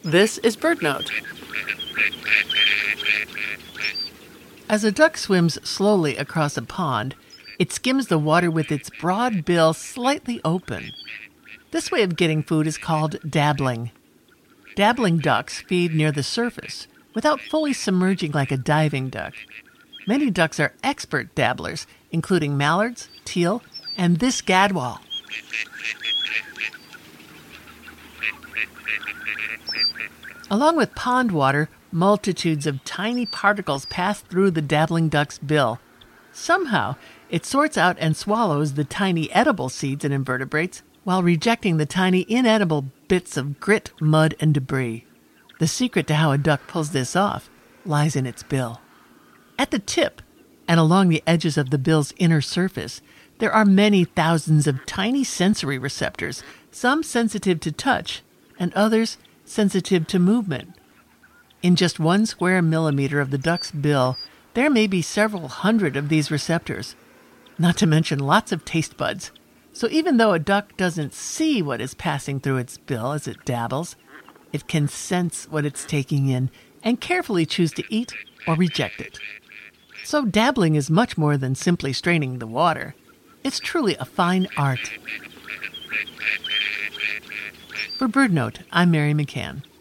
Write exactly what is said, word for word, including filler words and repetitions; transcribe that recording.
This is BirdNote. As a duck swims slowly across a pond, it skims the water with its broad bill slightly open. This way of getting food is called dabbling. Dabbling ducks feed near the surface without fully submerging like a diving duck. Many ducks are expert dabblers, including mallards, teal, and this gadwall. Along with pond water, multitudes of tiny particles pass through the dabbling duck's bill. Somehow, it sorts out and swallows the tiny edible seeds and invertebrates while rejecting the tiny inedible bits of grit, mud, and debris. The secret to how a duck pulls this off lies in its bill. At the tip and along the edges of the bill's inner surface, there are many thousands of tiny sensory receptors, some sensitive to touch and others sensitive to movement. In just one square millimeter of the duck's bill, there may be several hundred of these receptors, not to mention lots of taste buds. So even though a duck doesn't see what is passing through its bill as it dabbles, it can sense what it's taking in and carefully choose to eat or reject it. So dabbling is much more than simply straining the water. It's truly a fine art. For BirdNote, I'm Mary McCann.